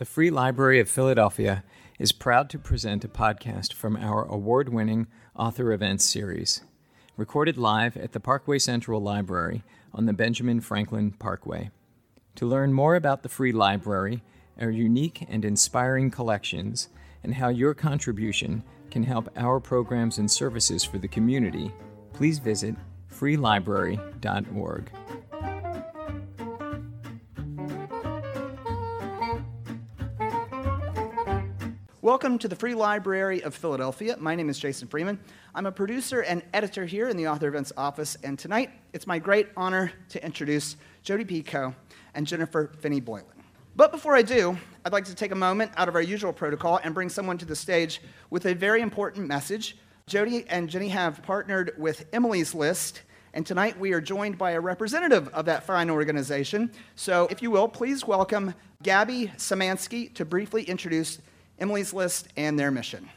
Free Library of Philadelphia is proud to present a podcast from our award-winning Author Events series, recorded live at the Parkway Central Library on the Benjamin Franklin Parkway. To learn more about the Free Library, our unique and inspiring collections, and how your contribution can help our programs and services for the community, please visit freelibrary.org. Welcome to the Free Library of Philadelphia. My name is Jason Freeman. I'm a producer and editor here in the Author Events office, and tonight it's my great honor to introduce Jodi Picoult and Jennifer Finney Boylan. But before I do, I'd like to take a moment out of our usual protocol and bring someone to the stage with a very important message. Jodi and Jenny have partnered with Emily's List, and tonight we are joined by a representative of that fine organization. So if you will, please welcome Gabby Szymanski to briefly introduce Emily's List and their mission.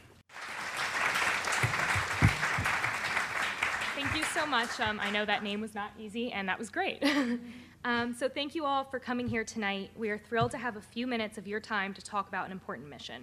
Thank you so much. I know that name was not easy, and that was great. So thank you all for coming here tonight. We are thrilled to have a few minutes of your time to talk about an important mission.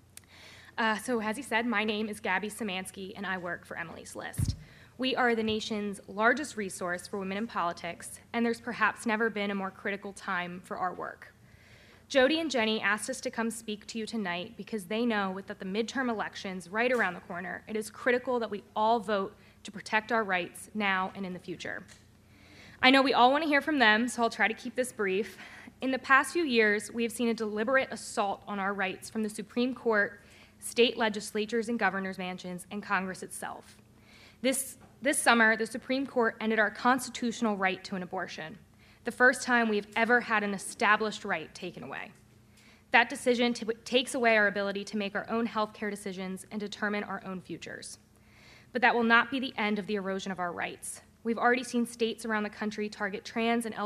So as he said, my name is Gabby Szymanski, and I work for Emily's List. We are the nation's largest resource for women in politics, and there's perhaps never been a more critical time for our work. Jodi and Jenny asked us to come speak to you tonight because they know that the midterm elections right around the corner, it is critical that we all vote to protect our rights now and in the future. I know we all want to hear from them, so I'll try to keep this brief. In the past few years, we have seen a deliberate assault on our rights from the Supreme Court, state legislatures and governors' mansions, and Congress itself. This summer, the Supreme Court ended our constitutional right to an abortion, the first time we've ever had an established right taken away. That decision takes away our ability to make our own healthcare decisions and determine our own futures. But that will not be the end of the erosion of our rights. We've already seen states around the country target trans and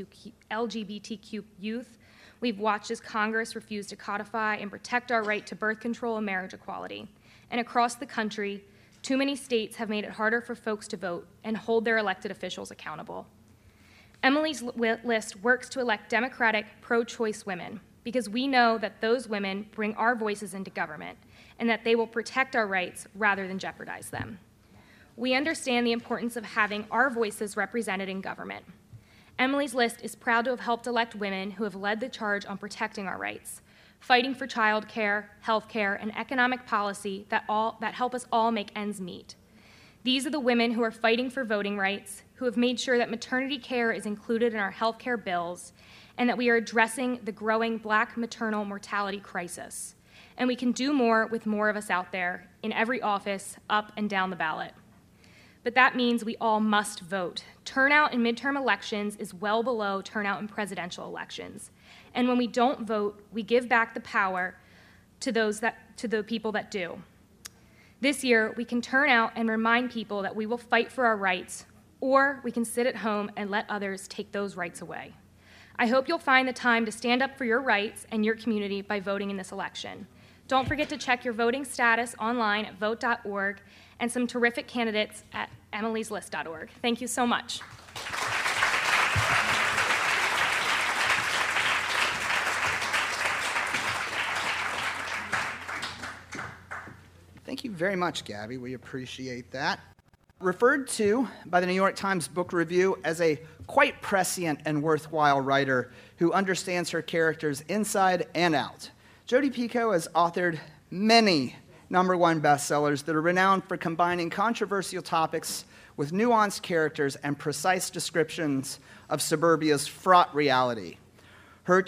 LGBTQ youth. We've watched as Congress refuse to codify and protect our right to birth control and marriage equality. And across the country, too many states have made it harder for folks to vote and hold their elected officials accountable. Emily's List works to elect Democratic, pro-choice women because we know that those women bring our voices into government and that they will protect our rights rather than jeopardize them. We understand the importance of having our voices represented in government. Emily's List is proud to have helped elect women who have led the charge on protecting our rights, fighting for child care, health care, and economic policy that help us all make ends meet. These are the women who are fighting for voting rights, who have made sure that maternity care is included in our health care bills, and that we are addressing the growing Black maternal mortality crisis. And we can do more with more of us out there in every office, up and down the ballot. But that means we all must vote. Turnout in midterm elections is well below turnout in presidential elections. And when we don't vote, we give back the power to the people that do. This year, we can turn out and remind people that we will fight for our rights, or we can sit at home and let others take those rights away. I hope you'll find the time to stand up for your rights and your community by voting in this election. Don't forget to check your voting status online at vote.org and some terrific candidates at emilyslist.org. Thank you so much. Thank you very much, Gabby. We appreciate that. Referred to by the New York Times Book Review as a quite prescient and worthwhile writer who understands her characters inside and out, Jodi Picoult has authored many #1 bestsellers that are renowned for combining controversial topics with nuanced characters and precise descriptions of suburbia's fraught reality. Her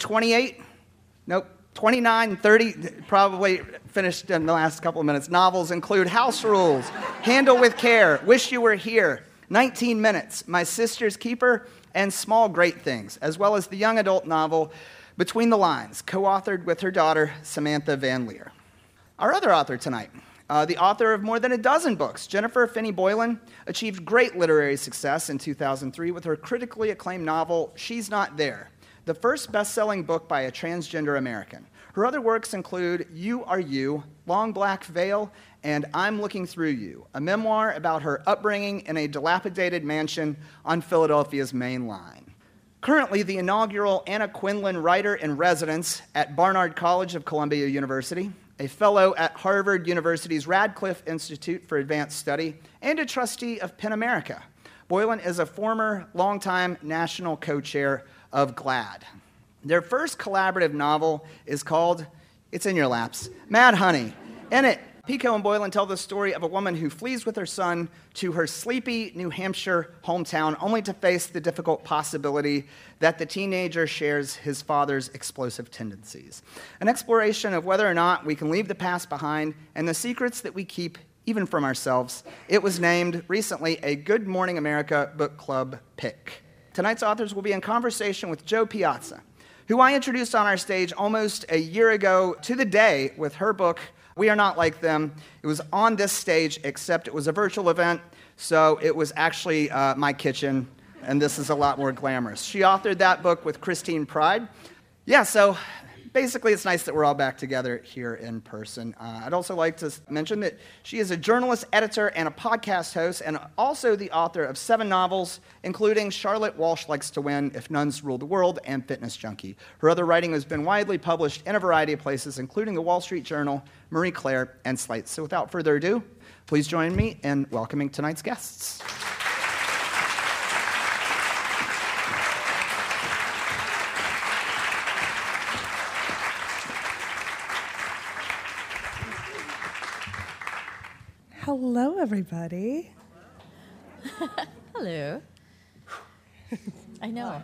29, 30, probably finished in the last couple of minutes, novels include House Rules, Handle with Care, Wish You Were Here, 19 Minutes, My Sister's Keeper, and Small Great Things, as well as the young adult novel Between the Lines, co-authored with her daughter, Samantha Van Leer. Our other author tonight, the author of more than a dozen books, Jennifer Finney Boylan, achieved great literary success in 2003 with her critically acclaimed novel, She's Not There, the first best-selling book by a transgender American. Her other works include You Are You, Long Black Veil, and I'm Looking Through You, a memoir about her upbringing in a dilapidated mansion on Philadelphia's Main Line. Currently, the inaugural Anna Quindlen Writer-in-Residence at Barnard College of Columbia University, a fellow at Harvard University's Radcliffe Institute for Advanced Study, and a trustee of PEN America. Boylan is a former longtime national co-chair of GLAAD. Their first collaborative novel is called, it's in your laps, Mad Honey. In it, Pico and Boylan tell the story of a woman who flees with her son to her sleepy New Hampshire hometown, only to face the difficult possibility that the teenager shares his father's explosive tendencies. An exploration of whether or not we can leave the past behind and the secrets that we keep even from ourselves. It was named recently a Good Morning America Book Club pick. Tonight's authors will be in conversation with Jo Piazza, who I introduced on our stage almost a year ago to the day with her book, We Are Not Like Them. It was on this stage, except it was a virtual event, so it was actually my kitchen, and this is a lot more glamorous. She authored that book with Christine Pride. Yeah, so basically it's nice that we're all back together here in person. I'd also like to mention that she is a journalist, editor, and a podcast host, and also the author of 7 novels, including Charlotte Walsh Likes to Win, If Nuns Rule the World, and Fitness Junkie. Her other writing has been widely published in a variety of places, including the Wall Street Journal, Marie Claire, and Slate. So without further ado, please join me in welcoming tonight's guests. Hello, everybody. Hello. I know.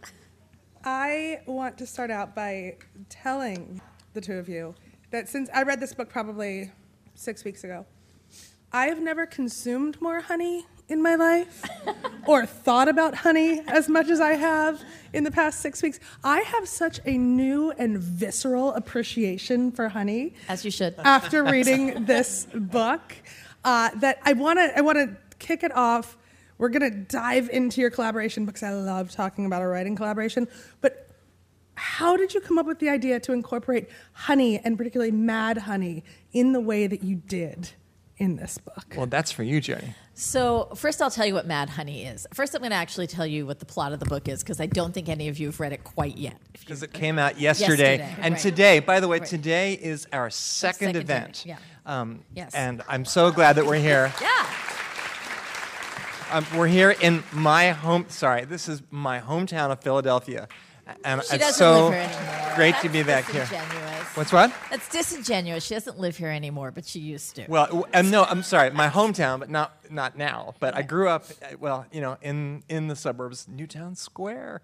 I want to start out by telling the two of you that since I read this book probably 6 weeks ago, I have never consumed more honey in my life or thought about honey as much as I have in the past 6 weeks. I have such a new and visceral appreciation for honey. As you should. After reading this book. That I want to kick it off. We're going to dive into your collaboration because I love talking about a writing collaboration. But how did you come up with the idea to incorporate honey, and particularly Mad Honey, in the way that you did in this book? Well, that's for you, Jody. So first I'll tell you what Mad Honey is. First I'm going to actually tell you what the plot of the book is, because I don't think any of you have read it quite yet. Because it came out yesterday. And right. today, by the way, Right. today is our second event. Yeah. Yes. And I'm so glad that we're here. Yeah. We're here in my home. Sorry, this is my hometown of Philadelphia. And She it's doesn't so live here anymore. great to be back here. What's what? That's disingenuous. She doesn't live here anymore, but she used to. Well, no, I'm sorry. My hometown, but not now. But I grew up, in the suburbs, Newtown Square,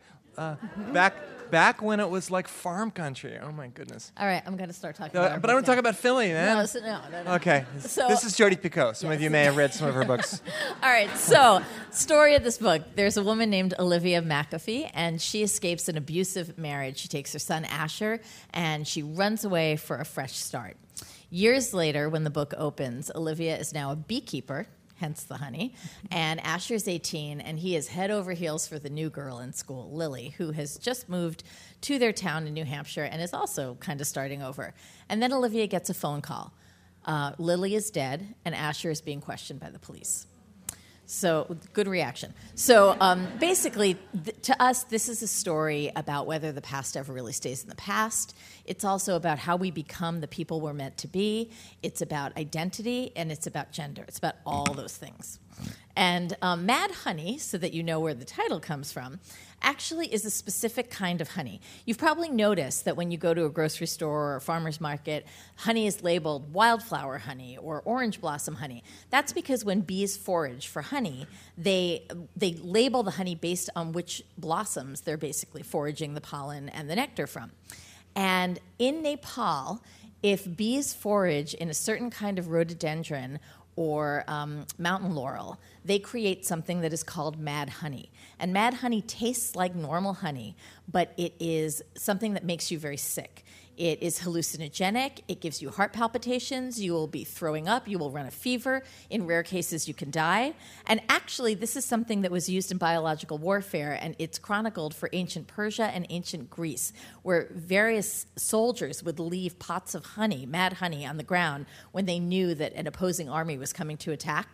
back when it was like farm country. Oh my goodness. All right, I'm going to start talking about But I want to talk about Philly, man. No. Okay. So- this is Jodi Picoult. Some of you may have read some of her books. All right, so story of this book. There's a woman named Olivia McAfee, and she escapes an abusive marriage. She takes her son Asher, and she runs away for a fresh start. Years later, when the book opens, Olivia is now a beekeeper, hence the honey, and Asher's 18, and he is head over heels for the new girl in school, Lily, who has just moved to their town in New Hampshire and is also kind of starting over. And then Olivia gets a phone call. Lily is dead, and Asher is being questioned by the police. So, good reaction. So, basically, to us, this is a story about whether the past ever really stays in the past. It's also about how we become the people we're meant to be. It's about identity, and it's about gender. It's about all those things. And Mad Honey, so that you know where the title comes from, actually is a specific kind of honey. You've probably noticed that when you go to a grocery store or a farmer's market, honey is labeled wildflower honey or orange blossom honey. That's because when bees forage for honey, they label the honey based on which blossoms they're basically foraging the pollen and the nectar from. And in Nepal, if bees forage in a certain kind of rhododendron or mountain laurel, they create something that is called mad honey. And mad honey tastes like normal honey, but it is something that makes you very sick. It is hallucinogenic. It gives you heart palpitations. You will be throwing up. You will run a fever. In rare cases, you can die. And actually, this is something that was used in biological warfare, and it's chronicled for ancient Persia and ancient Greece, where various soldiers would leave pots of honey, mad honey, on the ground when they knew that an opposing army was coming to attack.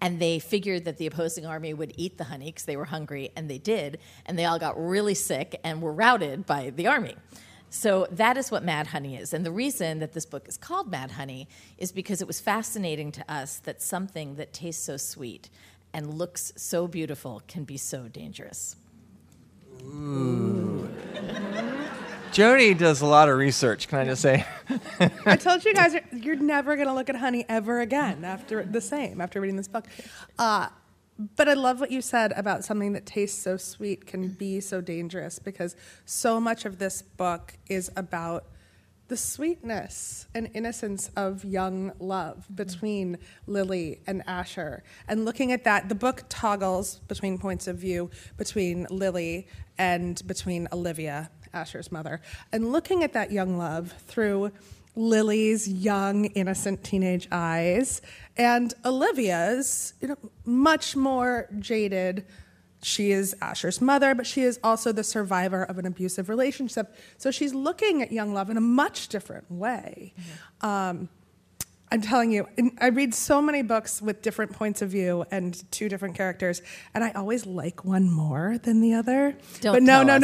and they figured that the opposing army would eat the honey because they were hungry, and they did, and they all got really sick and were routed by the army. So that is what Mad Honey is. And the reason that this book is called Mad Honey is because it was fascinating to us that something that tastes so sweet and looks so beautiful can be so dangerous. Ooh. Jody does a lot of research, can I just say? I told you guys, you're never going to look at honey ever again after reading this book. But I love what you said about something that tastes so sweet can be so dangerous, because so much of this book is about the sweetness and innocence of young love between Lily and Asher. And looking at that, the book toggles between points of view between Lily and between Olivia, Asher's mother. And looking at that young love through Lily's young, innocent teenage eyes, and Olivia's, much more jaded. She is Asher's mother, but she is also the survivor of an abusive relationship. So she's looking at young love in a much different way. Mm-hmm. I'm telling you, I read so many books with different points of view and two different characters, and I always like one more than the other. No.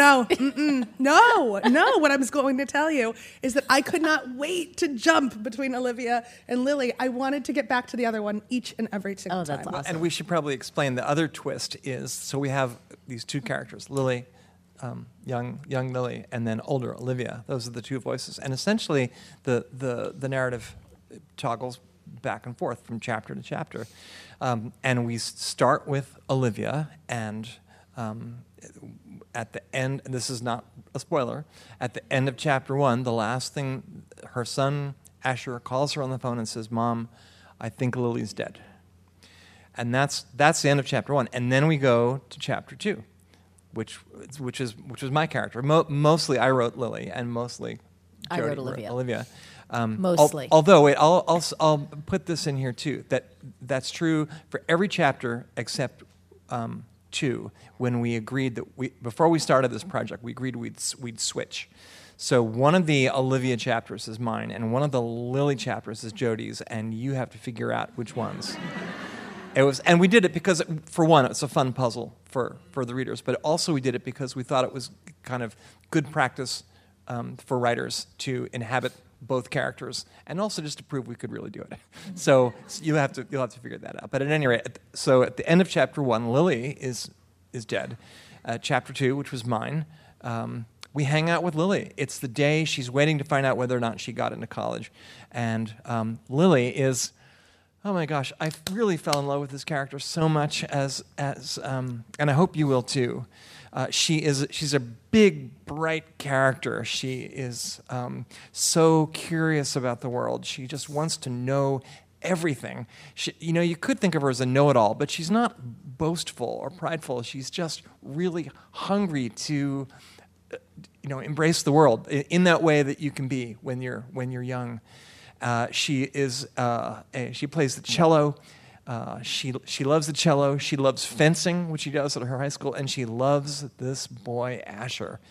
What I was going to tell you is that I could not wait to jump between Olivia and Lily. I wanted to get back to the other one each and every single time. That's awesome. And we should probably explain the other twist is, so we have these two characters, Lily, young Lily, and then older Olivia. Those are the two voices. And essentially, the narrative toggles back and forth from chapter to chapter. And we start with Olivia, and at the end, and this is not a spoiler, at the end of chapter 1, the last thing, her son Asher calls her on the phone and says, "Mom, I think Lily's dead." And that's the end of chapter 1. And then we go to chapter 2, which was my character. Mostly I wrote Lily, and mostly Jody I wrote Olivia. Mostly. Although, wait, I'll put this in here too. That's true for every chapter except 2. When we agreed that before we started this project, we agreed we'd switch. So one of the Olivia chapters is mine, and one of the Lily chapters is Jody's, and you have to figure out which ones. And we did it because, for one, it's a fun puzzle for the readers, but also we did it because we thought it was kind of good practice for writers to inhabit both characters, and also just to prove we could really do it. So you'll have to figure that out. But at any rate, so at the end of chapter 1, Lily is dead. Chapter 2, which was mine, we hang out with Lily. It's the day she's waiting to find out whether or not she got into college, and Lily is, oh my gosh, I really fell in love with this character so much as and I hope you will too. She's a big, bright character. She is so curious about the world. She just wants to know everything. You could think of her as a know-it-all, but she's not boastful or prideful. She's just really hungry to, embrace the world in that way that you can be when you're young. She plays the cello. She loves the cello. She loves fencing, which she does at her high school, and she loves this boy Asher.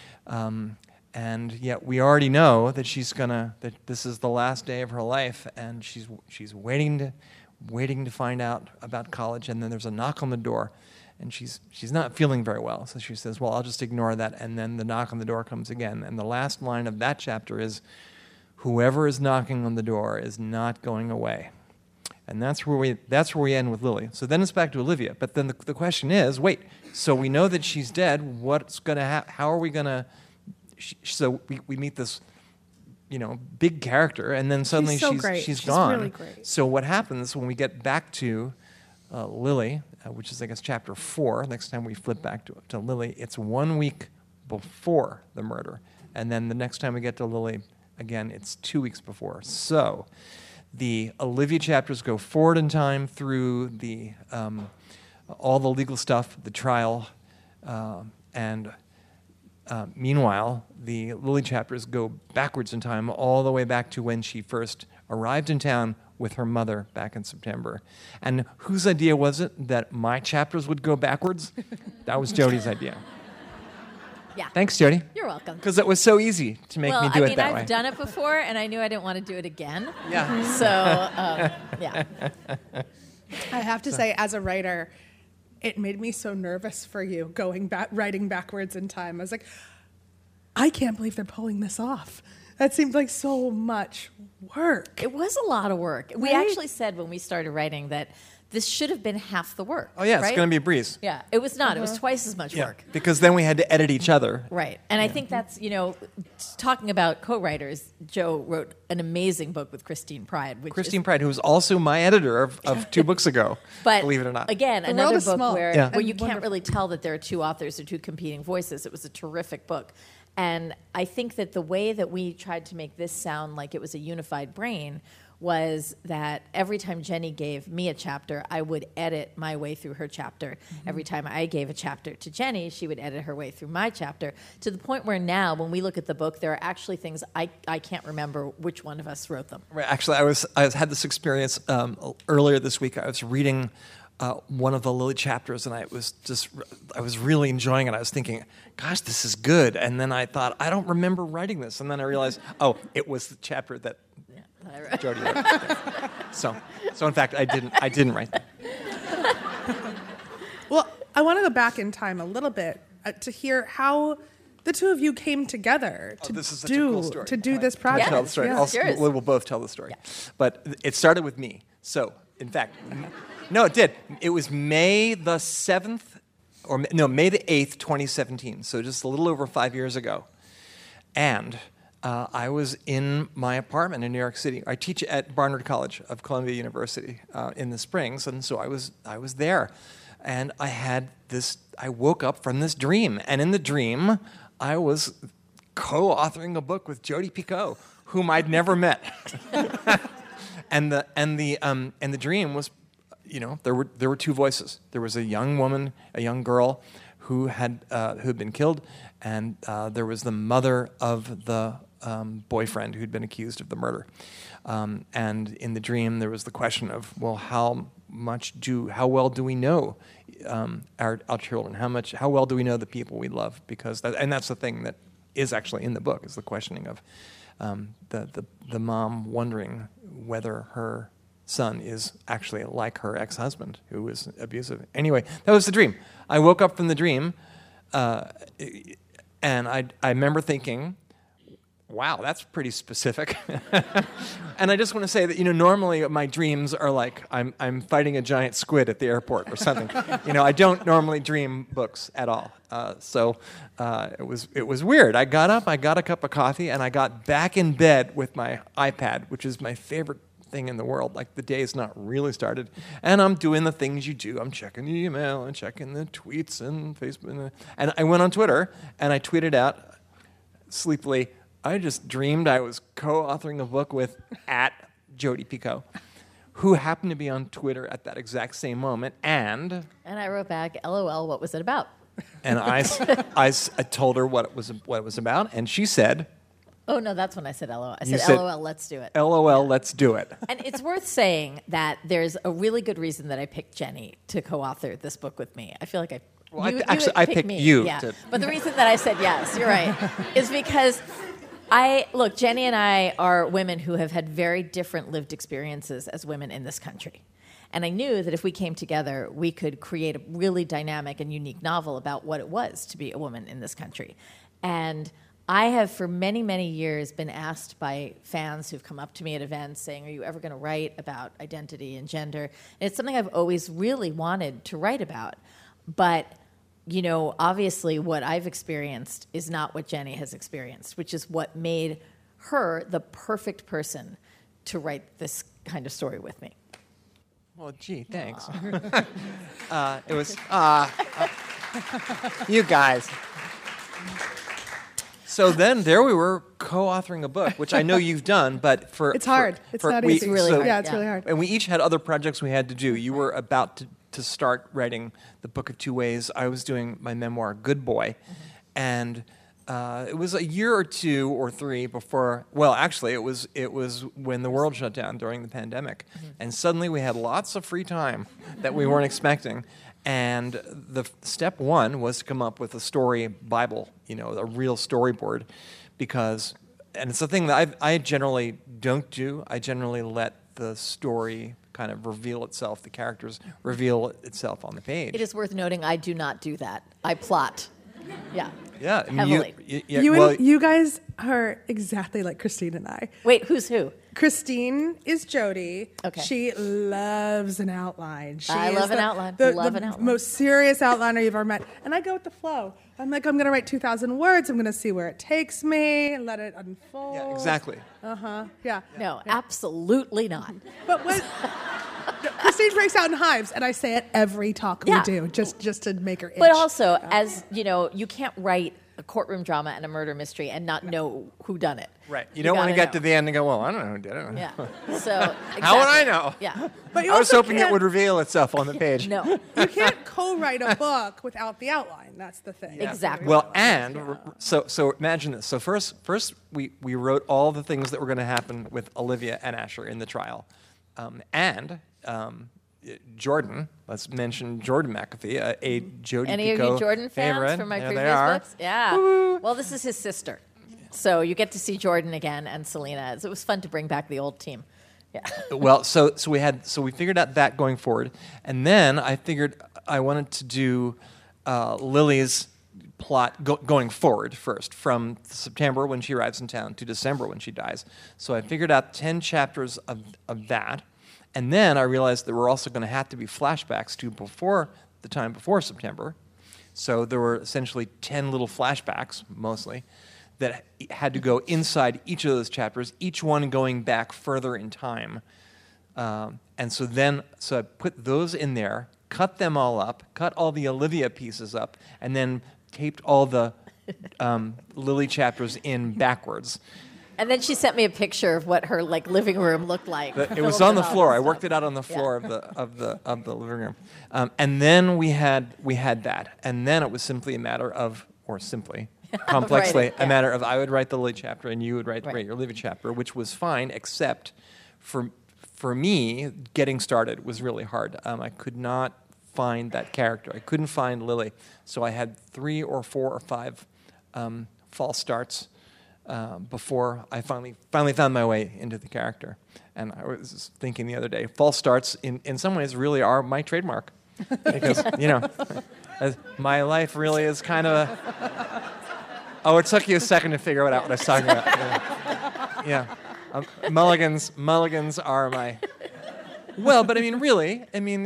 And yet we already know that that this is the last day of her life, and she's waiting to find out about college. And then there's a knock on the door, and she's not feeling very well. So she says, "Well, I'll just ignore that." And then the knock on the door comes again, and the last line of that chapter is, "Whoever is knocking on the door is not going away." And that's where we end with Lily. So then it's back to Olivia. But then the question is, wait, so we know that she's dead. What's going to happen? How are we going to... So we meet this, big character, and then suddenly she's gone. Really great. So what happens when we get back to Lily, which is, I guess, chapter 4, next time we flip back to Lily, it's 1 week before the murder. And then the next time we get to Lily, again, it's 2 weeks before. So... the Olivia chapters go forward in time through all the legal stuff, the trial, and meanwhile, the Lily chapters go backwards in time all the way back to when she first arrived in town with her mother back in September. And whose idea was it that my chapters would go backwards? That was Jody's idea. Yeah. Thanks, Jody. You're welcome. Because it was so easy to make me do it that way. I've done it before, and I knew I didn't want to do it again. Yeah. So, yeah. I have to say, as a writer, it made me so nervous for you writing backwards in time. I was like, I can't believe they're pulling this off. That seemed like so much work. It was a lot of work. We Right? actually said when we started writing that this should have been half the work. Oh, yeah, right? it's going to be a breeze. Yeah, it was not. It was twice as much work. Because then we had to edit each other. Right. And I think that's, talking about co-writers, Joe wrote an amazing book with Christine Pride. Christine Pride, who was also my editor of 2 books ago, But believe it or not. Again, The another world is book small. where Yeah. you And can't really tell that there are 2 authors or 2 competing voices. It was a terrific book. And I think that the way that we tried to make this sound like it was a unified brain was that every time Jenny gave me a chapter, I would edit my way through her chapter. Mm-hmm. Every time I gave a chapter to Jenny, she would edit her way through my chapter, to the point where now, when we look at the book, there are actually things I can't remember which one of us wrote them. Right, actually, I had this experience earlier this week. I was reading one of the Lily chapters, and I was really enjoying it. I was thinking, gosh, this is good. And then I thought, I don't remember writing this. And then I realized, oh, it was the chapter that Jody wrote. Yeah. So in fact, I didn't write that. Well, I want to go back in time a little bit to hear how the 2 of you came together to This is such a cool story. this I'll project. tell the story. Yeah. Yours. We'll both tell the story. But it started with me. So, in fact, no, it did. It was May the 7th, May the 8th, 2017. So just a little over 5 years ago. And I was in my apartment in New York City. I teach at Barnard College of Columbia University in the Springs, and so I was there. And I woke up from this dream. And in the dream, I was co-authoring a book with Jodi Picoult, whom I'd never met. And the dream was, there were 2 voices. There was a young woman, a young girl, who had been killed, and there was the mother of the boyfriend who'd been accused of the murder. And in the dream, there was the question of, well, how well do we know our children? How well do we know the people we love? Because that's the thing that is actually in the book, is the questioning of the mom wondering whether her son is actually like her ex-husband, who was abusive. Anyway, that was the dream. I woke up from the dream, and I remember thinking, wow, that's pretty specific. And I just want to say that, normally my dreams are like I'm fighting a giant squid at the airport or something. I don't normally dream books at all. So it was weird. I got up, I got a cup of coffee, and I got back in bed with my iPad, which is my favorite thing in the world. Like, the day is not really started, and I'm doing the things you do. I'm checking the email and checking the tweets and Facebook, and I went on Twitter and I tweeted out sleepily, I just dreamed I was co-authoring a book with @Jodi Picoult, who happened to be on Twitter at that exact same moment, and I wrote back, LOL, what was it about? And I told her what it was about, and she said, Oh, no, that's when I said LOL. I You said, said- LOL, let's do it. LOL, let's do it. And it's worth saying that there's a really good reason that I picked Jenny to co-author this book with me. I feel like Well, you actually, had I picked me. you Yeah. to- But the reason that I said yes, you're right, is because Jenny and I are women who have had very different lived experiences as women in this country. And I knew that if we came together, we could create a really dynamic and unique novel about what it was to be a woman in this country. And I have, for many, many years, been asked by fans who've come up to me at events saying, are you ever going to write about identity and gender? And it's something I've always really wanted to write about. But, obviously what I've experienced is not what Jenny has experienced, which is what made her the perfect person to write this kind of story with me. Well, gee, thanks. It was, you guys. So then there we were co-authoring a book, which I know you've done, but It's hard. It's not easy. It's really hard. Yeah, it's really hard. And we each had other projects we had to do. You were about to start writing The Book of Two Ways. I was doing my memoir, Good Boy. And it was a year or two or three before, well, actually, it was when the world shut down during the pandemic. And suddenly we had lots of free time that we weren't expecting. And the step one was to come up with a story Bible, a real storyboard, and it's a thing that I generally don't do. I generally let the story kind of reveal itself, the characters reveal itself on the page. It is worth noting I do not do that. I plot. Yeah. Yeah, I mean, heavily. You guys are exactly like Christine and I. Wait, who's who? Christine is Jody. Okay. She loves an outline. I love an outline. The most serious outliner you've ever met. And I go with the flow. I'm like, I'm going to write 2,000 words. I'm going to see where it takes me, let it unfold. Yeah, exactly. Yeah. No, absolutely not. But when Christine breaks out in hives, and I say it every talk we do, just to make her itch. But also, as you know, you can't write a courtroom drama and a murder mystery and not know who done it. Right. You don't want to get to the end and go, well, I don't know who did it. Yeah. So exactly. How would I know? Yeah. But you I was also hoping it would reveal itself on the page. No. You can't co-write a book without the outline. That's the thing. Yeah. Exactly. Well, and so imagine this. So first we wrote all the things that were going to happen with Olivia and Asher in the trial, and Jordan. Let's mention Jordan McAfee, a Jodi Any Picoult of you Jordan fans favorite. from my There they previous are. books? Yeah. Woo-hoo. Well, this is his sister. So you get to see Jordan again and Selena. So it was fun to bring back the old team. Yeah. Well, so we figured out that going forward, and then I figured I wanted to do Lily's plot going forward first, from September when she arrives in town to December when she dies. So I figured out 10 chapters of that, and then I realized there were also going to have to be flashbacks to the time before September. So there were essentially 10 little flashbacks, mostly, that had to go inside each of those chapters, each one going back further in time. And so I put those in there, cut them all up, cut all the Olivia pieces up, and then taped all the Lily chapters in backwards. And then she sent me a picture of what her living room looked like. It was on the floor. I worked it out on the floor of the living room. And then we had that. And then it was simply a matter of, or simply, complexly, a matter of I would write the Lily chapter and you would write your Olivia chapter, which was fine, except for me, getting started was really hard. I could not find that character. I couldn't find Lily. So I had 3 or 4 or 5 false starts before I finally found my way into the character. And I was just thinking the other day, false starts in some ways really are my trademark. Because, my life really is kind of a... Oh, it took you a second to figure out what I was talking about. Yeah. Mulligans are my... Well, but I mean, really,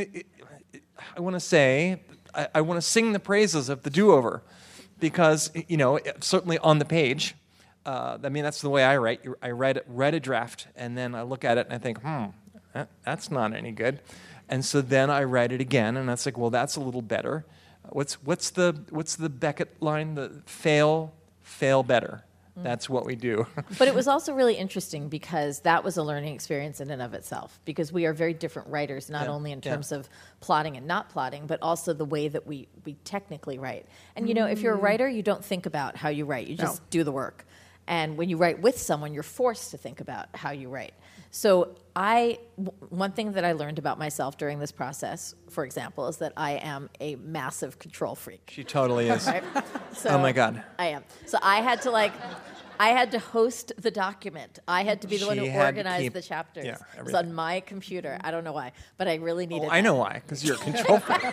I want to say, I want to sing the praises of the do-over because, certainly on the page, that's the way I write. I read a draft, and then I look at it and I think, that's not any good. And so then I write it again, and that's like, well, that's a little better. What's the Beckett line? The fail better. That's what we do. But it was also really interesting because that was a learning experience in and of itself, because we are very different writers, not only in terms of plotting and not plotting, but also the way that we technically write. And, if you're a writer, you don't think about how you write. You just do the work. And when you write with someone, you're forced to think about how you write. So one thing that I learned about myself during this process, for example, is that I am a massive control freak. She totally is. Right? So oh my God. I am. So I had to host the document. I had to be the one who organized the chapters. Yeah, it was on my computer. I don't know why, but I really needed I know why, because you're a control freak.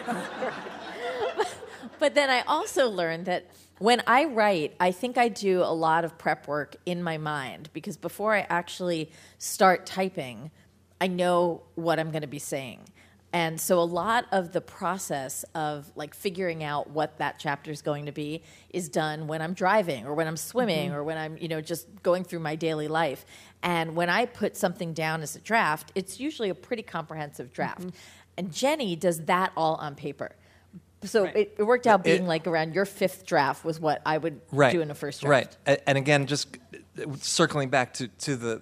But then I also learned that when I write, I think I do a lot of prep work in my mind, because before I actually start typing, I know what I'm going to be saying. And so a lot of the process of figuring out what that chapter is going to be is done when I'm driving or when I'm swimming or when I'm, just going through my daily life. And when I put something down as a draft, it's usually a pretty comprehensive draft. And Jenny does that all on paper. So it worked out being around your 5th draft was what I would do in a first draft. Right. And again, just circling back to the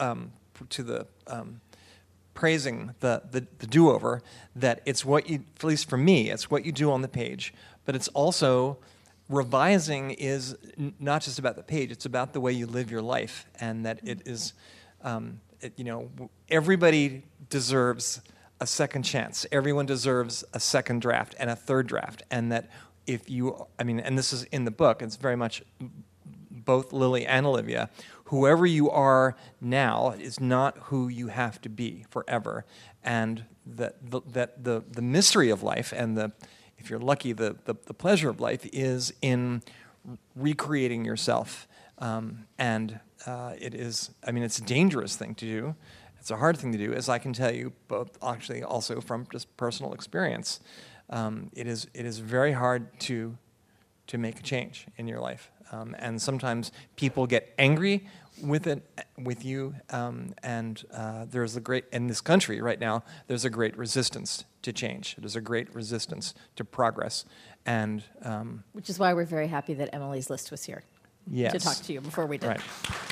praising the do-over, that it's what you, at least for me, it's what you do on the page, but it's also revising is not just about the page, it's about the way you live your life, and that it is, everybody deserves a second chance. Everyone deserves a second draft and a third draft, and that if you, and this is in the book, it's very much both Lily and Olivia, whoever you are now is not who you have to be forever. and that the mystery of life and if you're lucky, the pleasure of life is in recreating yourself. And it is, it's a dangerous thing to do. It's a hard thing to do, as I can tell you, both actually also from just personal experience. It is very hard to make a change in your life. And sometimes people get angry with you, and there's in this country right now, there's a great resistance to change. There's a great resistance to progress. And which is why we're very happy that Emily's List was here to talk to you before we did. Right.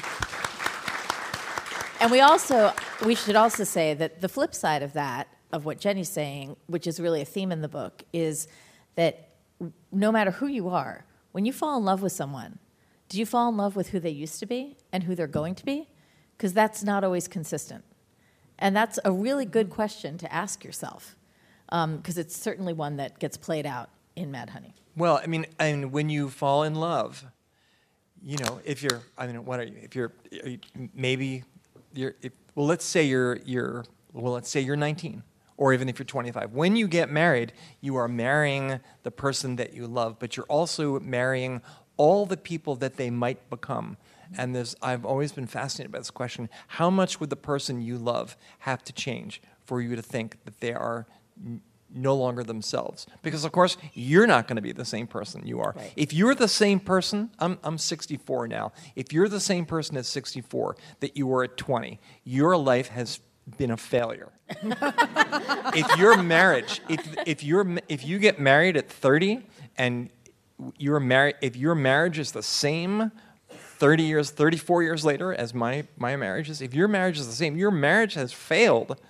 And we should also say that the flip side of that, of what Jenny's saying, which is really a theme in the book, is that no matter who you are, when you fall in love with someone, do you fall in love with who they used to be and who they're going to be? Because that's not always consistent. And that's a really good question to ask yourself, because it's certainly one that gets played out in Mad Honey. Well, when you fall in love, if you're, what are you? If you're, maybe you're, let's say you're 19, or even if you're 25. When you get married, you are marrying the person that you love, but you're also marrying all the people that they might become. And I've always been fascinated by this question: how much would the person you love have to change for you to think that they are no longer themselves? Because of course you're not going to be the same person you are. Right. If you're the same person, I'm 64 now. If you're the same person at 64 that you were at 20, your life has been a failure. If your marriage, if you get married at 30 and if your marriage is the same 34 years later as my marriage is, if your marriage is the same, your marriage has failed.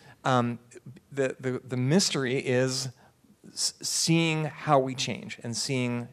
The mystery is seeing how we change and seeing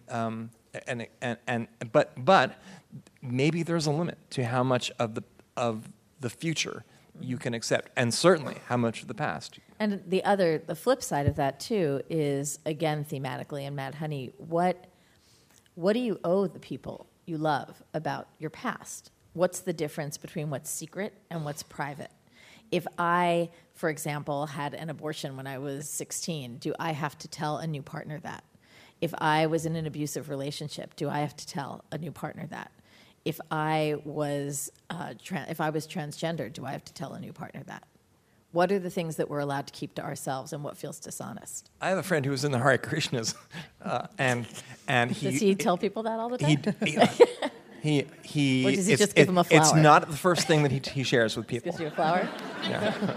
but maybe there's a limit to how much of the future you can accept, and certainly how much of the past. And the flip side of that too is, again, thematically in Mad Honey, what do you owe the people you love about your past? What's the difference between what's secret and what's private? If I, for example, had an abortion when I was 16, do I have to tell a new partner that? If I was in an abusive relationship, do I have to tell a new partner that? If I was transgender, do I have to tell a new partner that? What are the things that we're allowed to keep to ourselves, and what feels dishonest? I have a friend who was in the Hare Krishnas, and he... Does he tell people that all the time? He or does he just give them a flower? It's not the first thing that he shares with people. Gives you a flower? Yeah.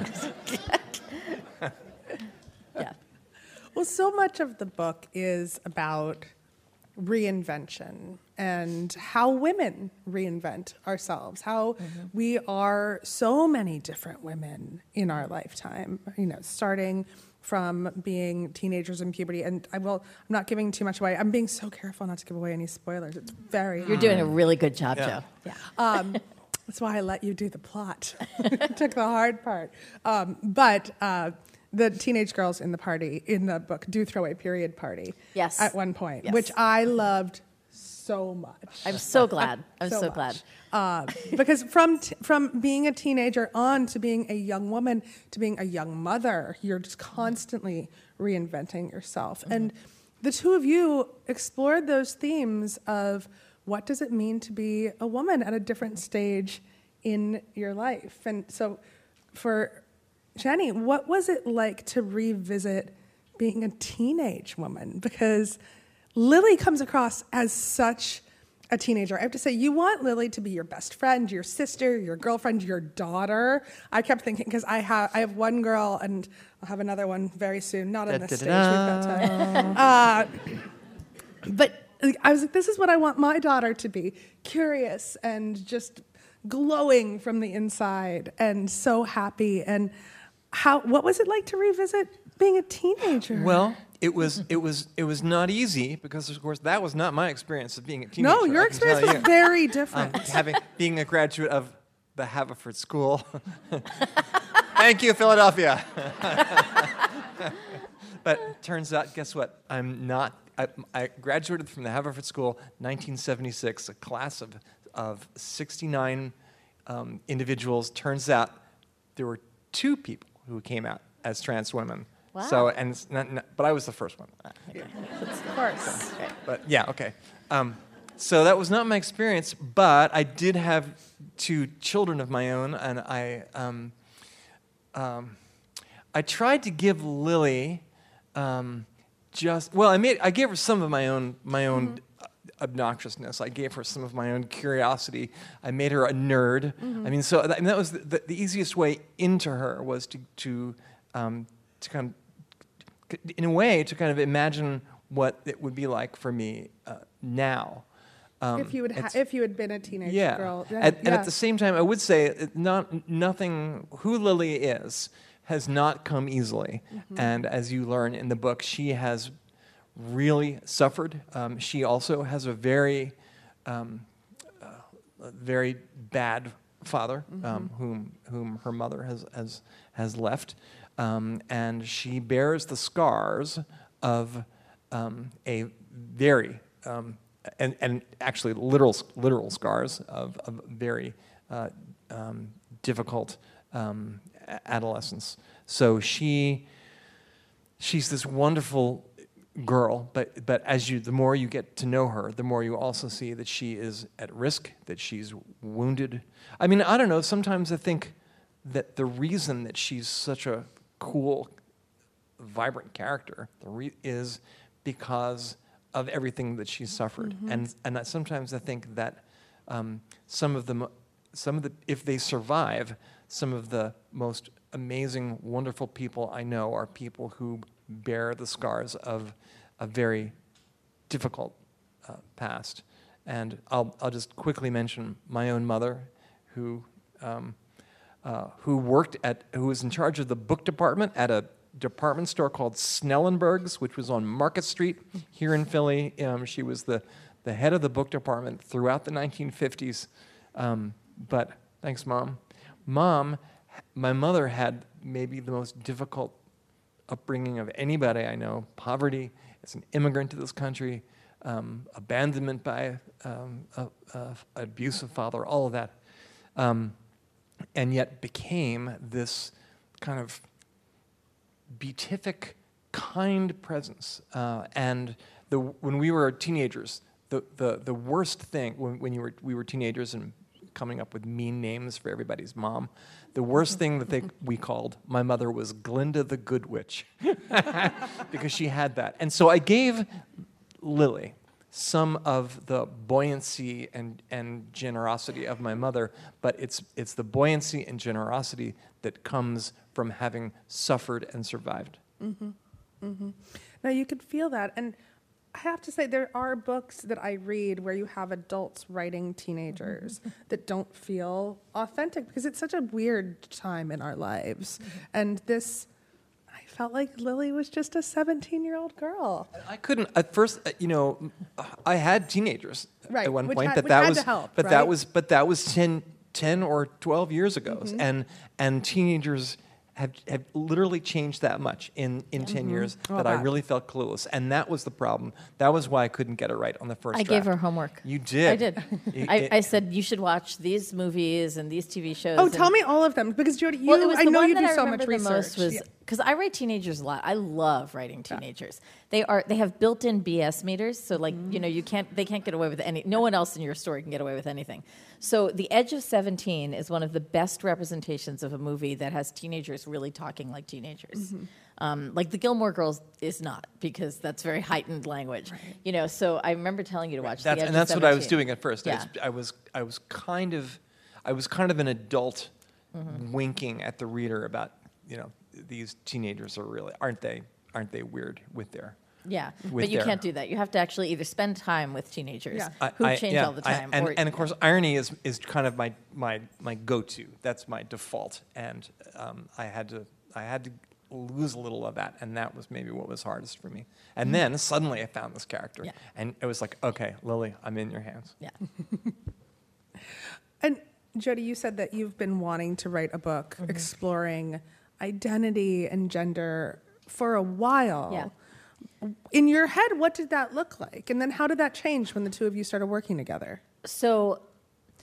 Yeah. Well, so much of the book is about reinvention and how women reinvent ourselves, how we are so many different women in our lifetime, starting from being teenagers in puberty. And I'm not giving too much away. I'm being so careful not to give away any spoilers. It's very You're doing a really good job, Yeah. Joe. Yeah. That's why I let you do the plot. Took the hard part. But the teenage girls in the book do throw a period party. Yes. At one point, Yes. which I loved so much. I'm so glad. I'm so much. glad. Because from being a teenager on to being a young woman to being a young mother, you're just constantly reinventing yourself. And the two of you explored those themes of what does it mean to be a woman at a different stage in your life. And so for Jenny, what was it like to revisit being a teenage woman? Because Lily comes across as such a teenager. I have to say, you want Lily to be your best friend, your sister, your girlfriend, your daughter. I kept thinking, because I have one girl, and I'll have another one very soon. Not on this stage, we've got time. But I was like, this is what I want my daughter to be. Curious and just glowing from the inside and so happy. And what was it like to revisit being a teenager? Well, it was not easy, because of course that was not my experience of being a teenager. No, your experience was very different. Being a graduate of the Haverford School. Thank you, Philadelphia. But turns out, guess what? I'm not. I graduated from the Haverford School 1976, a class of 69 individuals. Turns out there were two people who came out as trans women. Wow. So but I was the first one. Of course. But yeah, okay. So that was not my experience, but I did have 2 children of my own, and I tried to give Lily I gave her some of my own obnoxiousness. I gave her some of my own curiosity. I made her a nerd. I mean, so that was the easiest way into her was to kind of, in a way, to kind of imagine what it would be like for me now. If you had been a teenage girl. And at the same time, I would say nothing. Who Lily is has not come easily, and as you learn in the book, she has really suffered. She also has a very bad father, whom her mother has left, and she bears the scars of a very and actually literal scars of very difficult adolescence. So she's this wonderful girl, but the more you get to know her, the more you also see that she is at risk, that she's wounded. I mean, I don't know, sometimes I think that the reason that she's such a cool, vibrant character is because of everything that she's suffered. And sometimes I think that some of the if they survive, some of the most amazing, wonderful people I know are people who bear the scars of a very difficult past. And I'll just quickly mention my own mother, who was in charge of the book department at a department store called Snellenberg's, which was on Market Street here in Philly. She was the head of the book department throughout the 1950s. But thanks, Mom. My mother had maybe the most difficult upbringing of anybody I know. Poverty, as an immigrant to this country, abandonment by abusive father, all of that, and yet became this kind of beatific, kind presence. And when we were teenagers, the worst thing when we were teenagers and coming up with mean names for everybody's mom, the worst thing that we called my mother was Glinda the Good Witch, because she had that. And so I gave Lily some of the buoyancy and generosity of my mother, but it's the buoyancy and generosity that comes from having suffered and survived. Now you could feel that, and I have to say there are books that I read where you have adults writing teenagers that don't feel authentic because it's such a weird time in our lives. And this, I felt like Lily was just a 17-year-old girl. I couldn't at first. I had teenagers at one point, but that was help, but right? that was 10 or 12 years ago, and teenagers have literally changed that much in 10 years that I really felt clueless. And that was the problem. That was why I couldn't get it right on the first draft. I gave her homework. You did? I did. I said, you should watch these movies and these TV shows. Oh, tell me all of them, because Jody, I know you do so much research. Because I write teenagers a lot. I love writing teenagers. They have built-in BS meters, so they can't get away with any. No one else in your story can get away with anything. So The Edge of 17 is one of the best representations of a movie that has teenagers really talking like teenagers. Like The Gilmore Girls is not, because that's very heightened language. Right. So I remember telling you to watch The Edge of 17. And that's what I was doing at first. Yeah. I was kind of an adult winking at the reader about, these teenagers are really aren't they weird with their but you can't do that. You have to actually either spend time with teenagers who change all the time, and of course irony is kind of my go-to. That's my default, and I had to lose a little of that, and that was maybe what was hardest for me. And then suddenly I found this character, and it was like, okay, Lily, I'm in your hands. Yeah. And Jody, you said that you've been wanting to write a book exploring identity and gender for a while. Yeah. In your head, what did that look like? And then how did that change when the two of you started working together? So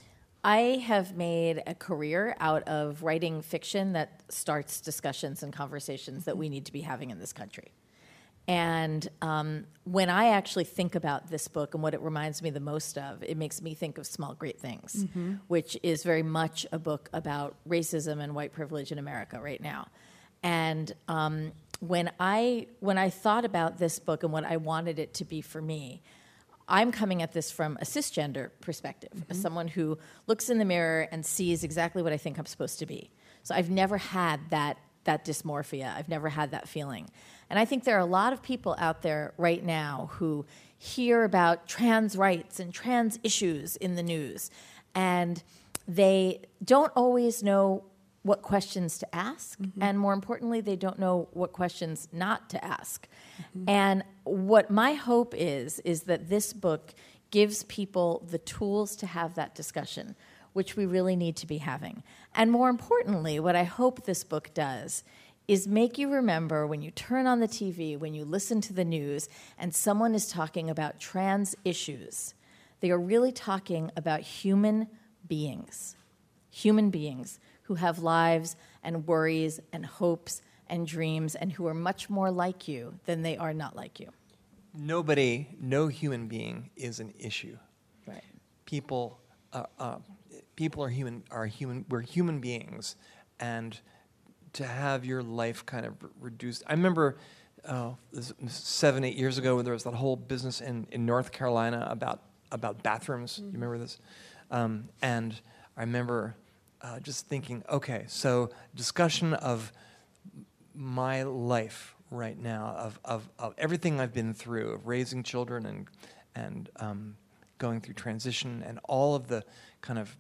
I have made a career out of writing fiction that starts discussions and conversations that we need to be having in this country. And when I actually think about this book and what it reminds me the most of, it makes me think of Small Great Things, which is very much a book about racism and white privilege in America right now. And when I thought about this book and what I wanted it to be for me, I'm coming at this from a cisgender perspective, as someone who looks in the mirror and sees exactly what I think I'm supposed to be. So I've never had that dysmorphia. I've never had that feeling. And I think there are a lot of people out there right now who hear about trans rights and trans issues in the news, and they don't always know what questions to ask, and more importantly, they don't know what questions not to ask. And what my hope is that this book gives people the tools to have that discussion, which we really need to be having. And more importantly, what I hope this book does is make you remember when you turn on the TV, when you listen to the news, and someone is talking about trans issues, they are really talking about human beings who have lives and worries and hopes and dreams and who are much more like you than they are not like you. No human being is an issue. Right. People are human. We're human beings, and to have your life kind of reduced. I remember 7-8 years ago when there was that whole business in North Carolina about bathrooms. You remember this? And I remember just thinking, okay, so discussion of my life right now, of everything I've been through, of raising children and going through transition, and all of the kind of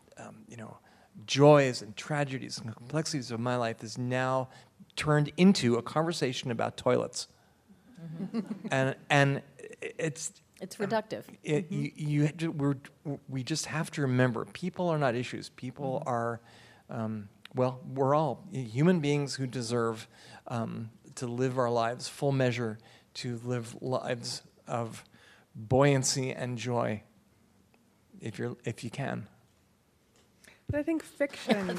joys and tragedies and complexities of my life is now turned into a conversation about toilets, and it's reductive. We just have to remember, people are not issues. People are, we're all human beings who deserve to live our lives full measure, to live lives of buoyancy and joy, if you can. But I think fiction.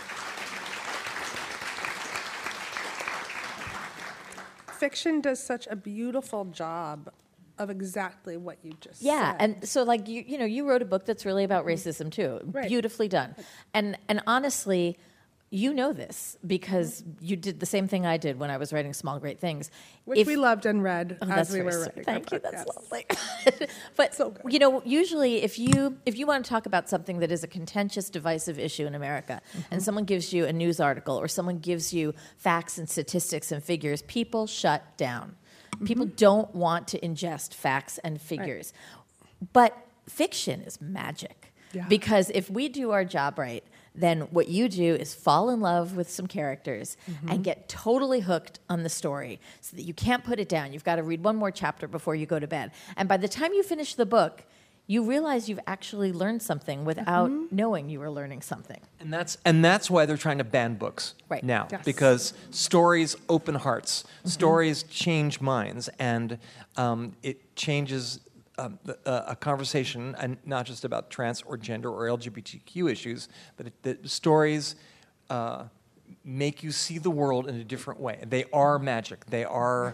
Fiction does such a beautiful job of exactly what you just said. And so like you wrote a book that's really about racism too. Right. Beautifully done. And honestly, you know this because you did the same thing I did when I was writing Small Great Things. Which we loved and read as we were sweet. writing. Thank you, podcast. that's lovely. But So usually if you want to talk about something that is a contentious, divisive issue in America, and someone gives you a news article or someone gives you facts and statistics and figures, people shut down. People don't want to ingest facts and figures. Right. But fiction is magic. Yeah. Because if we do our job right, then what you do is fall in love with some characters and get totally hooked on the story so that you can't put it down. You've got to read one more chapter before you go to bed. And by the time you finish the book, you realize you've actually learned something without knowing you were learning something. And that's why they're trying to ban books now. Yes. Because stories open hearts. Stories change minds, and it changes a conversation, and not just about trans or gender or LGBTQ issues, but the stories make you see the world in a different way. They are magic. They are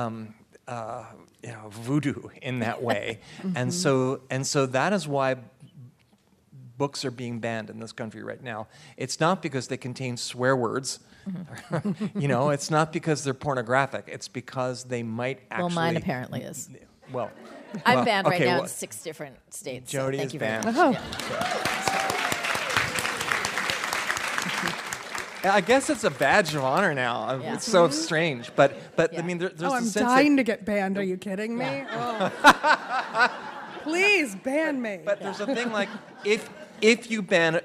voodoo in that way. And so that is why books are being banned in this country right now. It's not because they contain swear words. It's not because they're pornographic. It's because they might actually... Well, mine apparently is. Well, I'm banned right now in 6 different states. Jody so thank is you banned. Very much. I guess it's a badge of honor now. Yeah. It's so strange, but I mean, there's I'm a sense dying to get banned. Are you kidding me? Yeah. Oh. Please ban me. But there's a thing like if you ban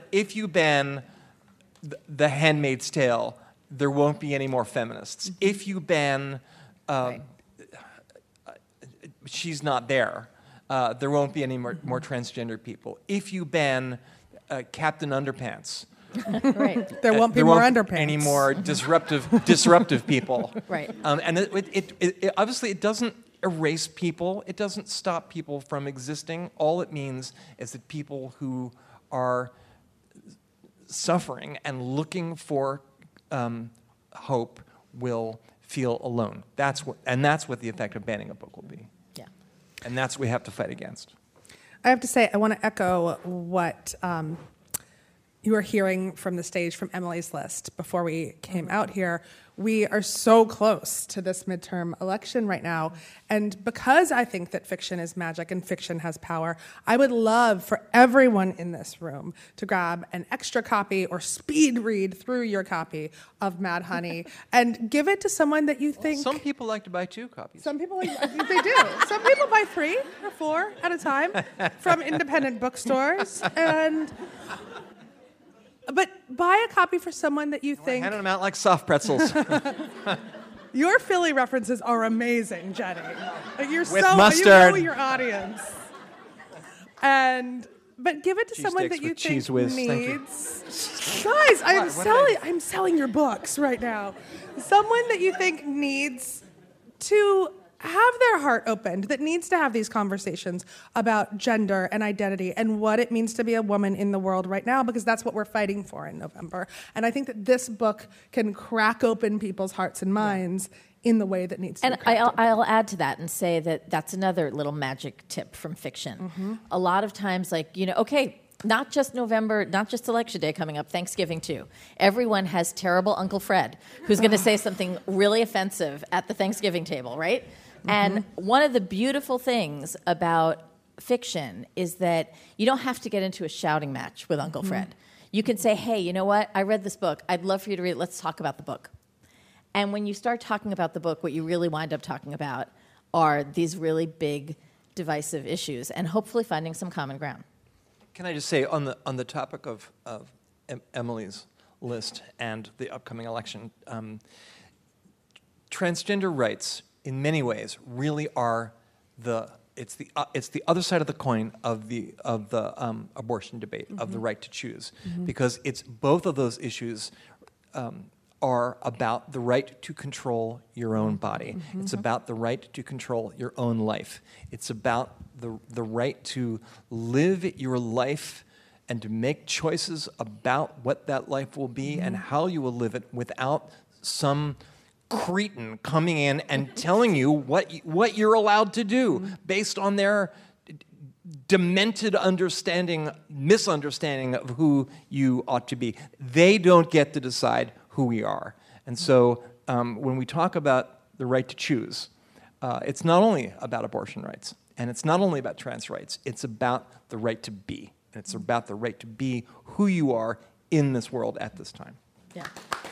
The Handmaid's Tale, there won't be any more feminists. If you ban She's Not There, there won't be any more transgender people. If you ban Captain Underpants, there won't be more underpants. Any more disruptive people. Right. And it obviously it doesn't erase people. It doesn't stop people from existing. All it means is that people who are suffering and looking for hope will feel alone. That's what the effect of banning a book will be. Yeah. And that's what we have to fight against. I have to say, I want to echo what you were hearing from the stage from Emily's list before we came out here. We are so close to this midterm election right now. And because I think that fiction is magic and fiction has power, I would love for everyone in this room to grab an extra copy or speed read through your copy of Mad Honey and give it to someone that you think... Some people like to buy 2 copies. Some people, they do. Some people buy 3 or 4 at a time from independent bookstores. But buy a copy for someone that you think... Handing them out like soft pretzels. Your Philly references are amazing, Jenny. You're With so mustard. You know your audience. But give it to Cheese someone sticks that you with think Cheese Whiz. Thank you. needs. Guys, I'm selling your books right now. Someone that you think needs to have their heart opened, that needs to have these conversations about gender and identity and what it means to be a woman in the world right now, because that's what we're fighting for in November. And I think that this book can crack open people's hearts and minds in the way that needs to be cracked open. I'll add to that and say that that's another little magic tip from fiction. Mm-hmm. A lot of times, not just November, not just Election Day coming up, Thanksgiving too. Everyone has terrible Uncle Fred who's going to say something really offensive at the Thanksgiving table, right? Mm-hmm. And one of the beautiful things about fiction is that you don't have to get into a shouting match with Uncle Fred. You can say, hey, you know what? I read this book. I'd love for you to read it. Let's talk about the book. And when you start talking about the book, what you really wind up talking about are these really big, divisive issues and hopefully finding some common ground. Can I just say, on the topic of Emily's list and the upcoming election, transgender rights, in many ways, really are it's the other side of the coin of the abortion debate, of the right to choose, because it's both of those issues are about the right to control your own body. It's about the right to control your own life. It's about the right to live your life and to make choices about what that life will be and how you will live it without some cretin coming in and telling you what you're allowed to do based on their demented misunderstanding of who you ought to be. They don't get to decide who we are. And so when we talk about the right to choose, it's not only about abortion rights, and it's not only about trans rights, it's about the right to be. And it's about the right to be who you are in this world at this time. Yeah.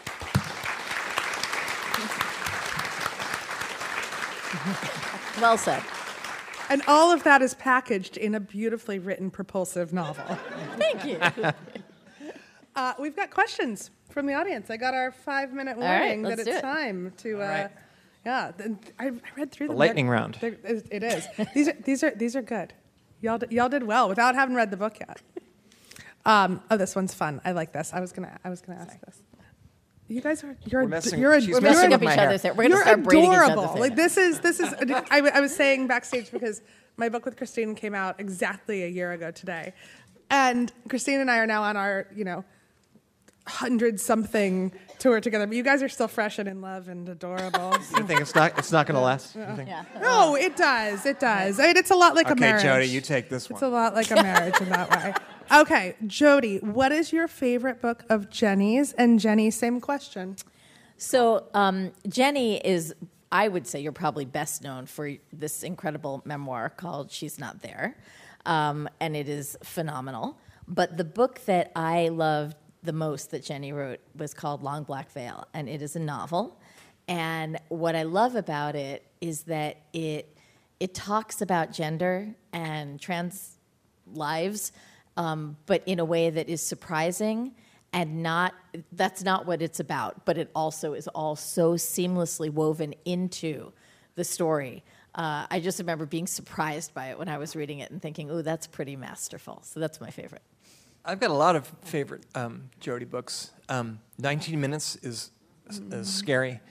Well said. And all of that is packaged in a beautifully written, propulsive novel. Thank you. We've got questions from the audience. I got our 5-minute warning that it's time to. Yeah, I read through the lightning round. It is. These are good. Y'all did well without having read the book yet. This one's fun. I like this. I was gonna ask this. You guys are we're messing up each other's hair. We're gonna start braiding each other's hair. Like this is. I was saying backstage because my book with Christine came out exactly a year ago today, and Christine and I are now on our 100-something tour together. But you guys are still fresh and in love and adorable. So. You think it's not going to last? Yeah. No, it does. It does. It's a lot like a marriage. Okay, Jody, you take this one. It's a lot like a marriage in that way. Okay, Jody, what is your favorite book of Jenny's? And Jenny, same question. So Jenny is, I would say, you're probably best known for this incredible memoir called She's Not There. And it is phenomenal. But the book that I loved the most that Jenny wrote was called Long Black Veil. And it is a novel. And what I love about it is that it talks about gender and trans lives, but in a way that is surprising and that's not what it's about, but it also is all so seamlessly woven into the story. I just remember being surprised by it when I was reading it and thinking, ooh, that's pretty masterful. So that's my favorite. I've got a lot of favorite Jody books. 19 Minutes is scary.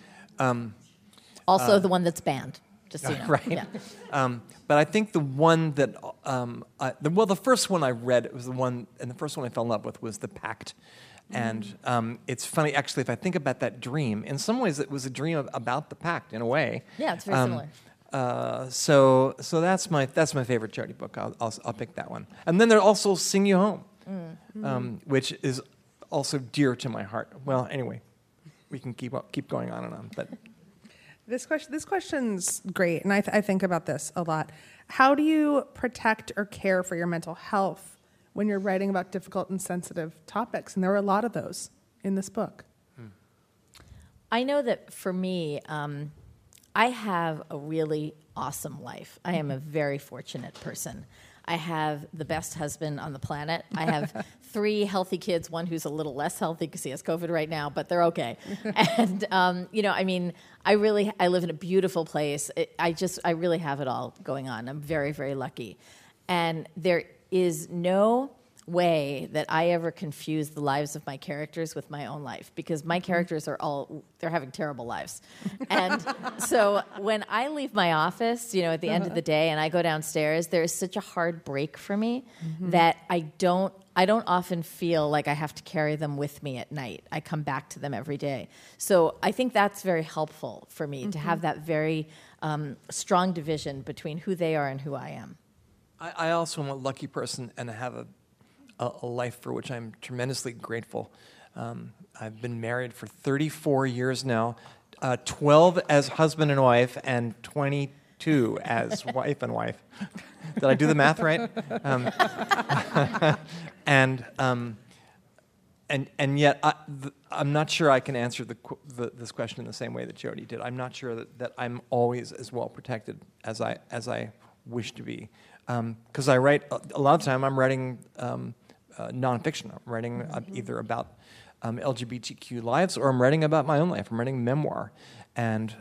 Also the one that's banned, just so you know. Right. Yeah. But I think the one that the first one I read, it was the one, and the first one I fell in love with was The Pact. And it's funny, actually, if I think about that dream, in some ways it was a dream about the Pact, in a way. Yeah, it's very similar. So that's my favorite Jodi book. I'll pick that one. And then there's also Sing You Home, which is also dear to my heart. Well, anyway, we can keep going on and on. But this question's great, and I think about this a lot. How do you protect or care for your mental health when you're writing about difficult and sensitive topics? And there are a lot of those in this book. I know that for me, I have a really awesome life. I am a very fortunate person. I have the best husband on the planet. I have 3 healthy kids, one who's a little less healthy because he has COVID right now, but they're okay. And, I live in a beautiful place. I really have it all going on. I'm very, very lucky. And there is no way that I ever confuse the lives of my characters with my own life, because my characters they're having terrible lives. And so when I leave my office, at the end of the day and I go downstairs, there is such a hard break for me that I don't often feel like I have to carry them with me at night. I come back to them every day. So I think that's very helpful for me to have that very strong division between who they are and who I am. I also am a lucky person and have a life for which I'm tremendously grateful. I've been married for 34 years now, 12 as husband and wife, and 22 as wife and wife. Did I do the math right? And yet I'm not sure I can answer this question in the same way that Jodi did. I'm not sure that I'm always as well protected as I wish to be. Because I write, a lot of the time I'm writing nonfiction. I'm writing either about LGBTQ lives, or I'm writing about my own life. I'm writing memoir. And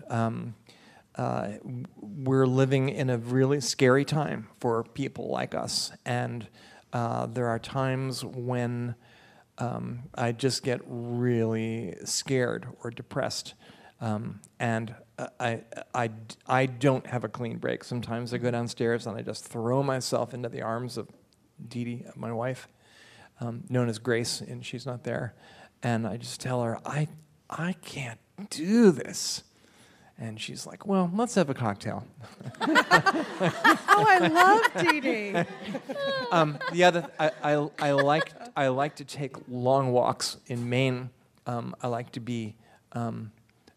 we're living in a really scary time for people like us. And there are times when I just get really scared or depressed. And I don't have a clean break. Sometimes I go downstairs and I just throw myself into the arms of Dee Dee, my wife, known as Grace, and she's not there. And I just tell her, I can't do this. And she's like, well, let's have a cocktail. Oh, I love Dee Dee. I like to take long walks in Maine. I like to be on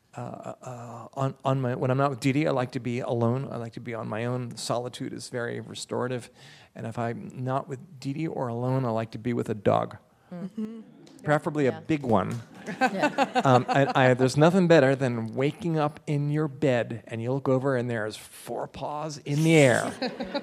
my, when I'm not with Dee Dee, I like to be alone. I like to be on my own. Solitude is very restorative. And if I'm not with Dee Dee or alone, I like to be with a dog. Mm-hmm. Preferably a big one. Yeah. There's nothing better than waking up in your bed and you look over and there's 4 paws in the air.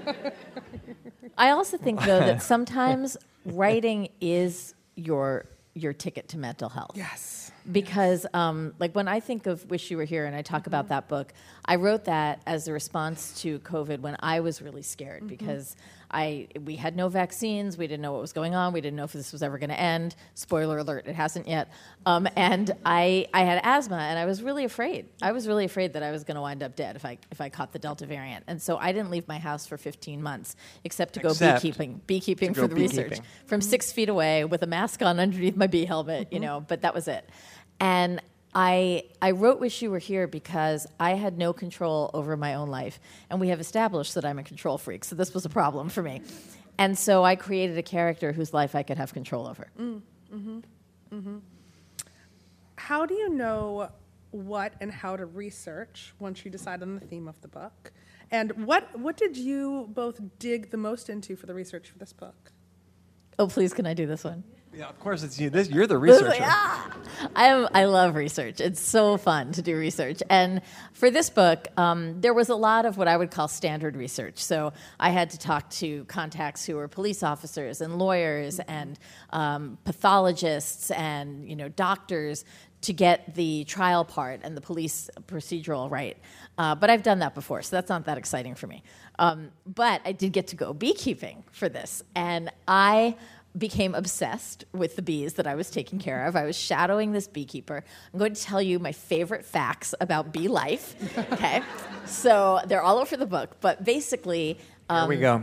I also think, though, that sometimes writing is your ticket to mental health. Yes. Because, like, when I think of Wish You Were Here and I talk about that book, I wrote that as a response to COVID when I was really scared because we had no vaccines, we didn't know what was going on, we didn't know if this was ever going to end. Spoiler alert, it hasn't yet. And I had asthma, and I was really afraid. I was really afraid that I was going to wind up dead if I caught the Delta variant. And so I didn't leave my house for 15 months except to go beekeeping for the research. From 6 feet away with a mask on underneath my bee helmet, but that was it. And I wrote Wish You Were Here because I had no control over my own life. And we have established that I'm a control freak, so this was a problem for me. And so I created a character whose life I could have control over. Mm-hmm. Mm-hmm. How do you know what and how to research once you decide on the theme of the book? And what did you both dig the most into for the research for this book? Oh, please, can I do this one? Yeah, of course, it's you. You're the researcher. Yeah. I love research. It's so fun to do research. And for this book, there was a lot of what I would call standard research. So I had to talk to contacts who were police officers and lawyers and pathologists and doctors to get the trial part and the police procedural right. But I've done that before, so that's not that exciting for me. But I did get to go beekeeping for this, and I became obsessed with the bees that I was taking care of. I was shadowing this beekeeper. I'm going to tell you my favorite facts about bee life. Okay, so they're all over the book, but basically, Here we go.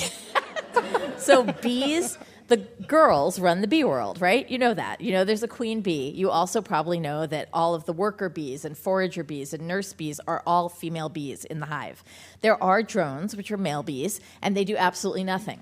So bees, the girls run the bee world, right? You know that. You know there's a queen bee. You also probably know that all of the worker bees and forager bees and nurse bees are all female bees in the hive. There are drones, which are male bees, and they do absolutely nothing.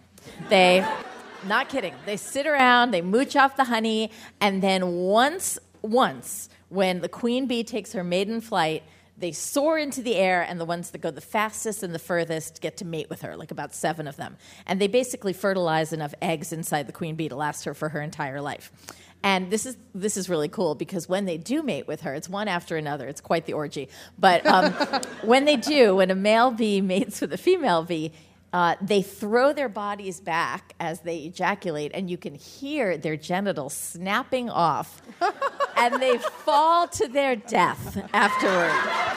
Not kidding. They sit around, they mooch off the honey, and then once, when the queen bee takes her maiden flight, they soar into the air, and the ones that go the fastest and the furthest get to mate with her, like about 7 of them. And they basically fertilize enough eggs inside the queen bee to last her for her entire life. And this is really cool because when they do mate with her, it's one after another. It's quite the orgy. But when a male bee mates with a female bee, they throw their bodies back as they ejaculate, and you can hear their genitals snapping off, and they fall to their death afterward.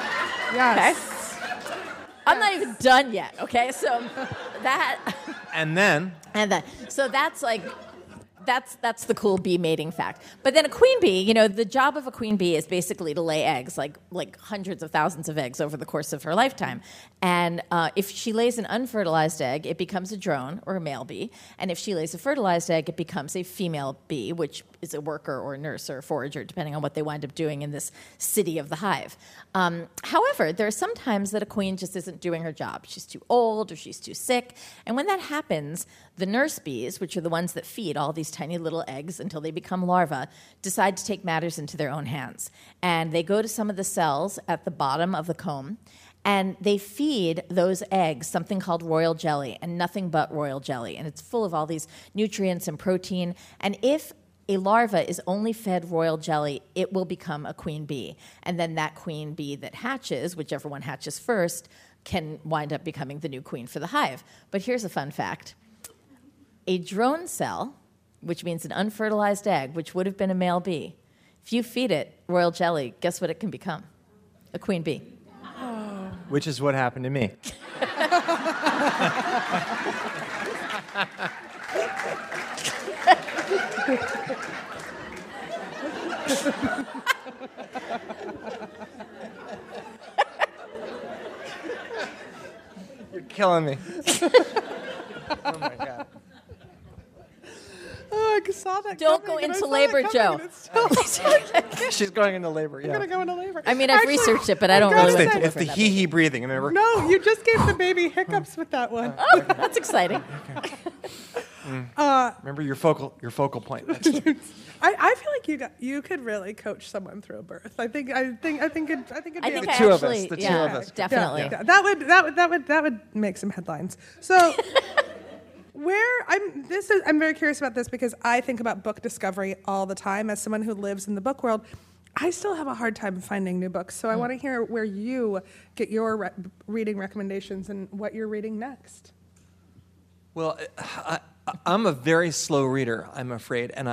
Yes. Okay? I'm not even done yet, okay? So that... And then... So that's like... That's the cool bee mating fact. But then a queen bee, the job of a queen bee is basically to lay eggs, like hundreds of thousands of eggs over the course of her lifetime. And if she lays an unfertilized egg, it becomes a drone or a male bee. And if she lays a fertilized egg, it becomes a female bee, which is a worker or a nurse or a forager, depending on what they wind up doing in this city of the hive. However, there are some times that a queen just isn't doing her job. She's too old or she's too sick. And when that happens, the nurse bees, which are the ones that feed all these tiny little eggs until they become larvae, decide to take matters into their own hands. And they go to some of the cells at the bottom of the comb, and they feed those eggs something called royal jelly, and nothing but royal jelly. And it's full of all these nutrients and protein. And if a larva is only fed royal jelly, it will become a queen bee. And then that queen bee that hatches, whichever one hatches first, can wind up becoming the new queen for the hive. But here's a fun fact. A drone cell, which means an unfertilized egg, which would have been a male bee, if you feed it royal jelly, guess what it can become? A queen bee. Oh. Which is what happened to me. You're killing me. Oh my God. Oh, I saw that. Don't go into labor, Joe. She's going into labor. Yeah. I'm gonna go into labor. I mean, I've researched it, but I don't really want to. It's the hee-hee breathing, remember? No, you just gave the baby hiccups with that one. Oh, that's exciting. Remember your focal point. I feel like you could really coach someone through a birth. I think it'd be The two of us. Definitely. Yeah. That would make some headlines. So I'm very curious about this because I think about book discovery all the time as someone who lives in the book world. I still have a hard time finding new books, so I want to hear where you get your reading recommendations and what you're reading next. Well, I'm a very slow reader, I'm afraid, and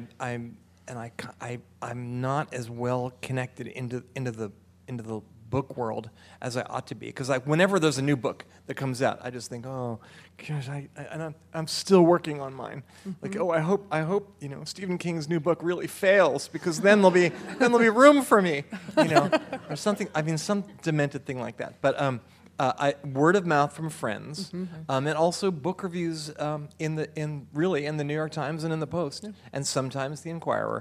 I'm not as well connected into the book world as I ought to be. Because whenever there's a new book that comes out, I just think, oh, gosh, I'm still working on mine. Mm-hmm. Like, I hope Stephen King's new book really fails because then there'll be room for me, or something. I mean, some demented thing like that. But word of mouth from friends, and also book reviews in the New York Times and in the Post, and sometimes the Inquirer.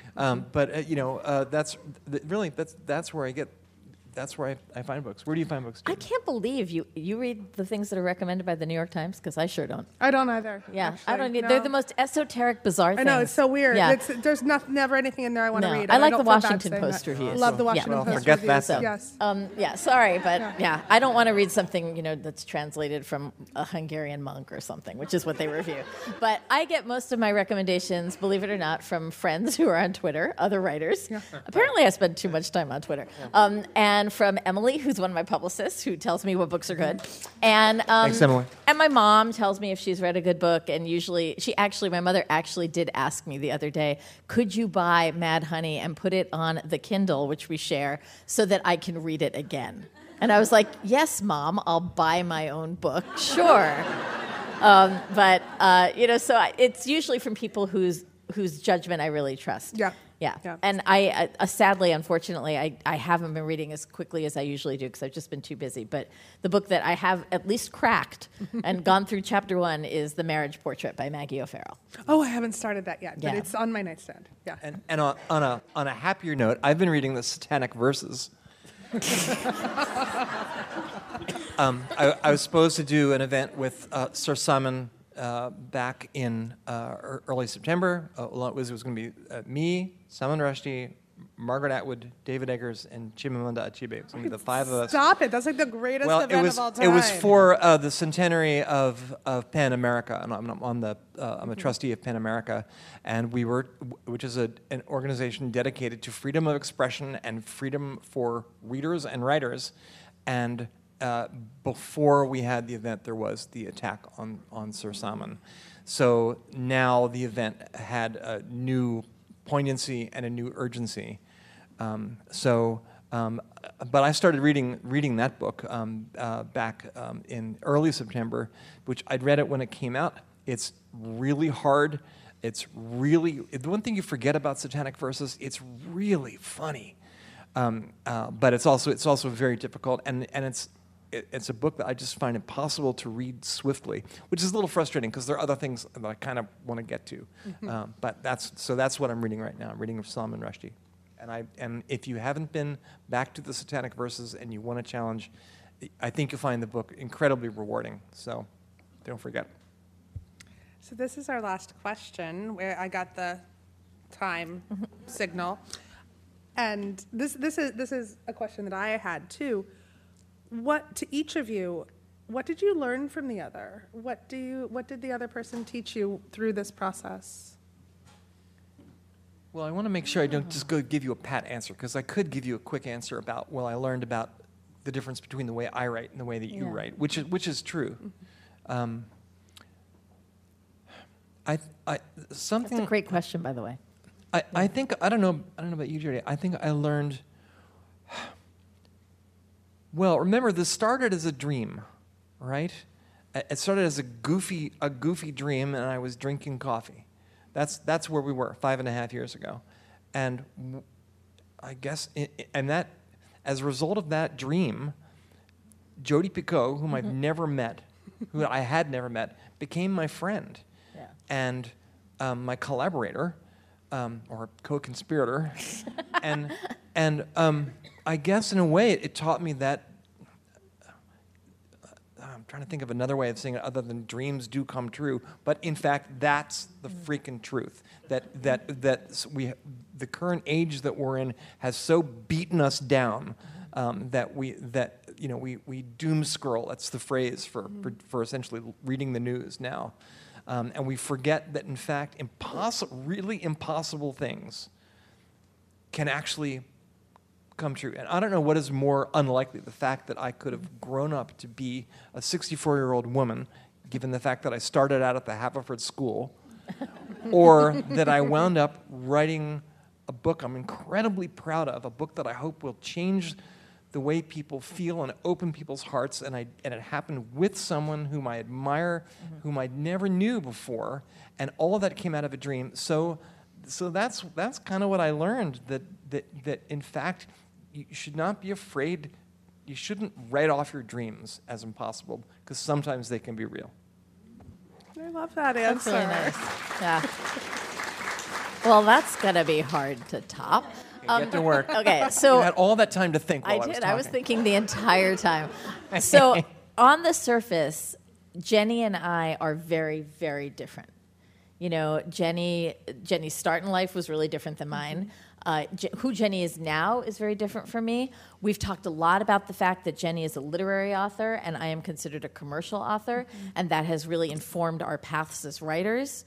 That's where I get. That's where I find books. Where do you find books, Judy? I can't believe you read the things that are recommended by the New York Times, because I sure don't. I don't either. Yeah, actually. I don't. No. They're the most esoteric, bizarre things. I know, it's so weird. Yeah. There's never anything in there I want to read. I like the don't feel bad Washington saying Post that. reviews. Love the Washington Post forget reviews. that. Yes. Sorry, but I don't want to read something that's translated from a Hungarian monk or something, which is what they review. But I get most of my recommendations, believe it or not, from friends who are on Twitter, other writers. Yeah. Apparently, I spend too much time on Twitter. And from Emily, who's one of my publicists, who tells me what books are good. And thanks, Emily. And my mom tells me if she's read a good book. And usually, my mother actually did ask me the other day, could you buy Mad Honey and put it on the Kindle, which we share, so that I can read it again? And I was like, yes, Mom, I'll buy my own book, sure. So it's usually from people whose judgment I really trust. Yeah. Yeah. Yeah. And I sadly, unfortunately, I haven't been reading as quickly as I usually do because I've just been too busy. But the book that I have at least cracked and gone through chapter 1 is The Marriage Portrait by Maggie O'Farrell. Oh, I haven't started that yet, but Yeah. it's on my nightstand. Yeah. And on a happier note, I've been reading the Satanic Verses. I was supposed to do an event with Sir Simon back in early September. It was going to be me, Salman Rushdie, Margaret Atwood, David Eggers, and Chimamanda Achebe. It was going to be the 5 of us. Stop it. That's like the greatest Well, event of all time. it was for the centenary of PEN America, and I'm a trustee of PEN America, and which is an organization dedicated to freedom of expression and freedom for readers and writers, and before we had the event, there was the attack on Sir Salman. So now the event had a new poignancy and a new urgency. But I started reading that book back in early September, which I'd read it when it came out. It's really hard. The one thing you forget about Satanic Verses, it's really funny. But it's also very difficult, and it's a book that I just find impossible to read swiftly, which is a little frustrating because there are other things that I kind of want to get to. But that's what I'm reading right now. I'm reading Salman Rushdie, and if you haven't been back to the Satanic Verses and you want a challenge, I think you'll find the book incredibly rewarding. So don't forget. So this is our last question, where I got the time signal, and this is a question that I had too. To each of you, what did you learn from the other? What did the other person teach you through this process? Well, I want to make sure I don't just go give you a pat answer, because I could give you a quick answer about, I learned about the difference between the way I write and the way that you write, which is true. That's a great question, by the way. I think I don't know about you, Jody. I think I learned. Well, remember, this started as a dream, right? It started as a goofy dream, and I was drinking coffee. That's where we were 5.5 years ago, and I guess that as a result of that dream, Jodi Picoult, whom I've never met, who I had never met, became my friend, and my collaborator, or co-conspirator, and I guess in a way it taught me that. I'm trying to think of another way of saying it other than dreams do come true, but in fact that's the freaking truth. That the current age that we're in has so beaten us down that we doom scroll. That's the phrase for essentially reading the news now, and we forget that in fact really impossible things can actually come true. And I don't know what is more unlikely, the fact that I could have grown up to be a 64-year-old woman, given the fact that I started out at the Haverford School, or that I wound up writing a book I'm incredibly proud of, a book that I hope will change the way people feel and open people's hearts, and it happened with someone whom I admire, whom I never knew before, and all of that came out of a dream. So that's kind of what I learned, that in fact you should not be afraid. You shouldn't write off your dreams as impossible, because sometimes they can be real. I love that answer. That's really nice. Yeah. Well, that's gonna be hard to top. Get to work. Okay, so you had all that time to think while I was talking. I was thinking the entire time. So on the surface, Jenny and I are very, very different. You know, Jenny's start in life was really different than mine. Who Jenny is now is very different from me. We've talked a lot about the fact that Jenny is a literary author and I am considered a commercial author, and that has really informed our paths as writers.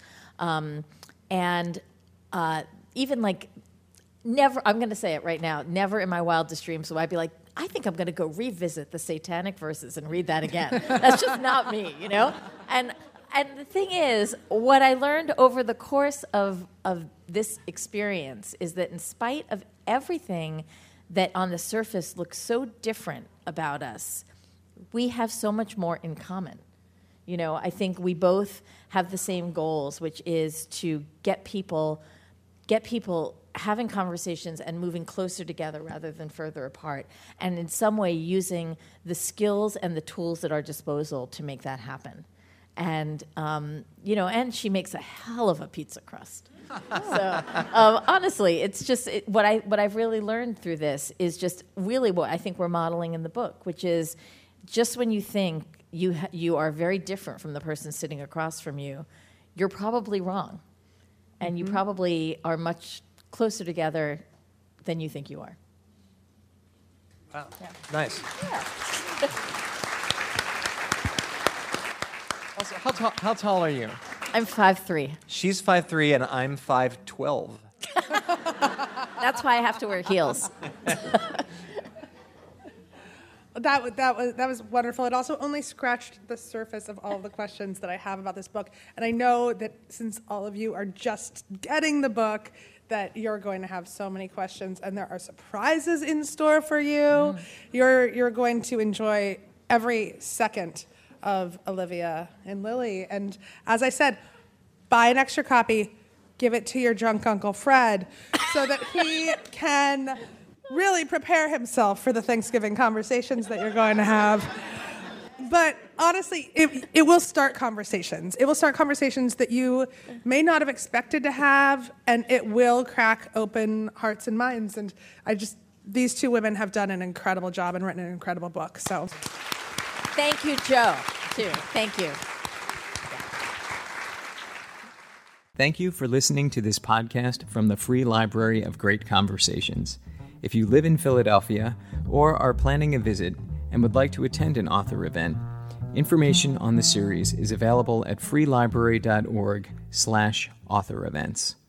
Even like never, I'm going to say it right now, never in my wildest dreams will I be like, I think I'm going to go revisit the Satanic Verses and read that again. That's just not me, you know? And the thing is, what I learned over the course of this experience is that in spite of everything that on the surface looks so different about us, we have so much more in common. You know, I think we both have the same goals, which is to get people having conversations and moving closer together rather than further apart, and in some way using the skills and the tools at our disposal to make that happen. And and she makes a hell of a pizza crust. So honestly, it's just what I've really learned through this is just really what I think we're modeling in the book, which is just when you think you are very different from the person sitting across from you, you're probably wrong, and you probably are much closer together than you think you are. Wow, yeah. Nice. Yeah. Also, how tall are you? I'm 5'3". She's 5'3", and I'm 5'12". That's why I have to wear heels. That was wonderful. It also only scratched the surface of all the questions that I have about this book. And I know that since all of you are just getting the book, that you're going to have so many questions, and there are surprises in store for you. You're going to enjoy every second of Olivia and Lily. And as I said, buy an extra copy, give it to your drunk Uncle Fred so that he can really prepare himself for the Thanksgiving conversations that you're going to have. But honestly, it will start conversations. It will start conversations that you may not have expected to have, and it will crack open hearts and minds. And these two women have done an incredible job and written an incredible book. So thank you, Joe, too. Thank you. Thank you for listening to this podcast from the Free Library of Great Conversations. If you live in Philadelphia or are planning a visit and would like to attend an author event, information on the series is available at freelibrary.org/author events.